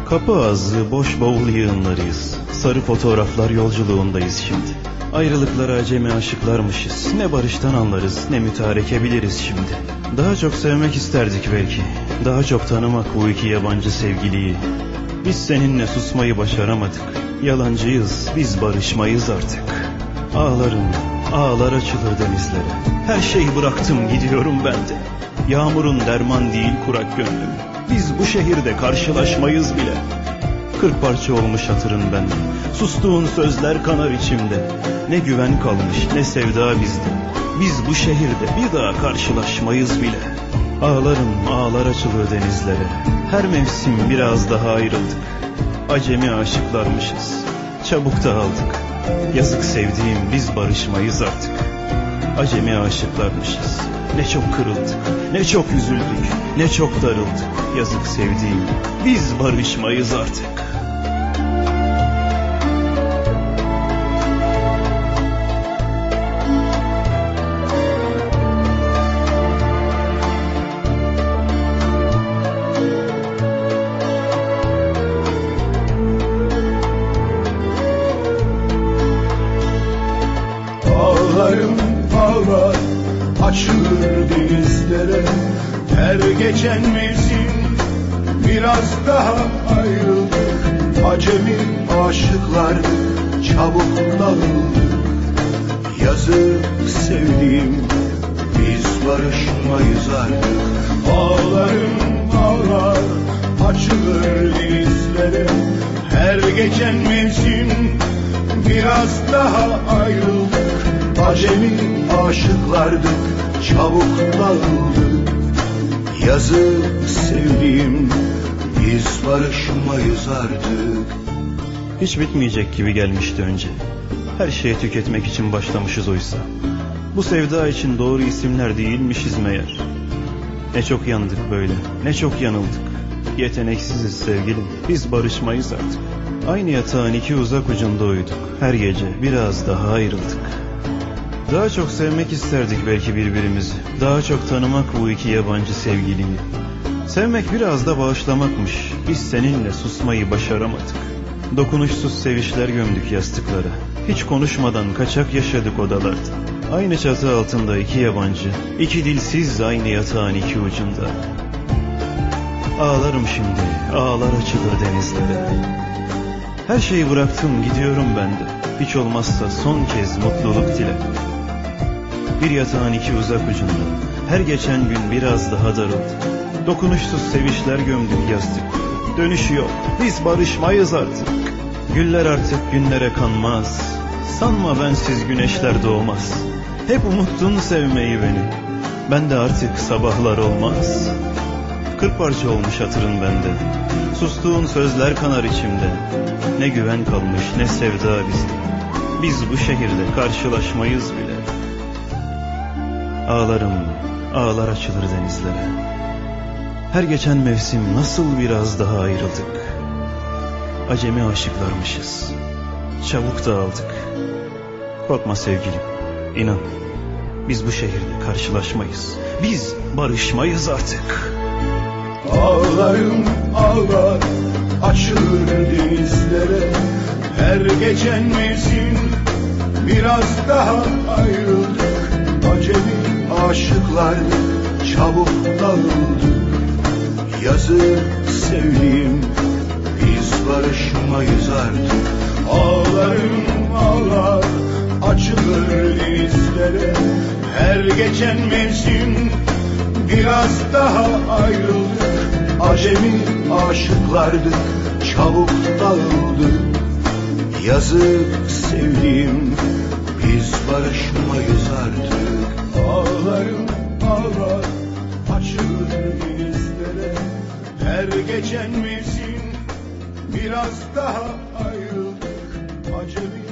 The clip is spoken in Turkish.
Kapı ağzı boş bavul yığınlarıyız. Sarı fotoğraflar yolculuğundayız şimdi. Ayrılıklara acemi aşıklarmışız. Ne barıştan anlarız ne mütareke biliriz şimdi. Daha çok sevmek isterdik belki. Daha çok tanımak bu iki yabancı sevgiliyi. Biz seninle susmayı başaramadık. Yalancıyız, biz barışmayız artık. Ağlarım, ağlar açılır denizlere. Her şeyi bıraktım gidiyorum ben de. Yağmurun derman değil kurak gönlüm. Biz bu şehirde karşılaşmayız bile. 40 parça olmuş hatırın bende. Sustuğun sözler kanar içimde. Ne güven kalmış ne sevda bizde. Biz bu şehirde bir daha karşılaşmayız bile. Ağlarım ağlar açılır denizlere. Her mevsim biraz daha ayrıldık. Acemi aşıklarmışız. Çabuk dağıldık. Yazık sevdiğim biz barışmayız artık. Acemi aşıklarmışız. Ne çok kırıldık, ne çok üzüldük, ne çok darıldık. Yazık sevdiğim biz barışmayız artık. Ağlarım ağlar açılır denizlere. Her geçen mevsim biraz daha ayrıldık. Acemi aşıklardık, çabuk dağıldık. Yazık sevdiğim biz barışmayız artık. Ağlarım ağlar açılır denizlere. Her geçen mevsim biraz daha ayrıldık. Acemi aşıklardık, çabuk dağıldık. Yazık sevdiğim biz barışmayız artık. Hiç bitmeyecek gibi gelmişti önce. Her şeyi tüketmek için başlamışız oysa. Bu sevda için doğru isimler değilmişiz meğer. Ne çok yandık böyle, ne çok yanıldık. Yeteneksiziz sevgilim, biz barışmayız artık. Aynı yatağın iki uzak ucunda uyuduk. Her gece biraz daha ayrıldık. Daha çok sevmek isterdik belki birbirimizi. Daha çok tanımak bu iki yabancı sevgiliyi. Sevmek biraz da bağışlamakmış. Biz seninle susmayı başaramadık. Dokunuşsuz sevişler gömdük yastıklara. Hiç konuşmadan kaçak yaşadık odalarda. Aynı çatı altında iki yabancı, iki dilsiz aynı yatağın iki ucunda. Ağlarım şimdi, ağlar açılır denizlere. Her şeyi bıraktım gidiyorum ben de. Hiç olmazsa son kez mutluluk dile. Bir yatağın iki uzak ucunda. Her geçen gün biraz daha darıldı. Dokunuşsuz sevişler gömdük yastık. Dönüşü yok, biz barışmayız artık. Güller artık günlere kanmaz. Sanma bensiz güneşler doğmaz. Hep unuttun sevmeyi beni. Ben de artık sabahlar olmaz. 40 parça olmuş hatırın bende. Sustuğun sözler kanar içimde. Ne güven kalmış ne sevda bizde. Biz bu şehirde karşılaşmayız bile. Ağlarım, ağlar açılır denizlere. Her geçen mevsim nasıl biraz daha ayrıldık. Acemi aşıklarmışız. Çabuk dağıldık. Korkma sevgilim, inan. Biz bu şehirde karşılaşmayız. Biz barışmayız artık. Ağlarım ağlar açılır denizlere. Her geçen mevsim biraz daha ayrıldık. Acemi aşıklardık, çabuk dağıldık. Yazık sevdiğim biz barışmayız artık. Ağlarım ağlar açılır denizlere. Her geçen mevsim biraz daha ayrıldık. Acemi aşıklardık, çabuk dağıldık. Yazık sevdiğim biz barışmayız artık. Ağlarım ağlar açılır denizlere. Her geçen mevsim biraz daha ayrıldık. Acemi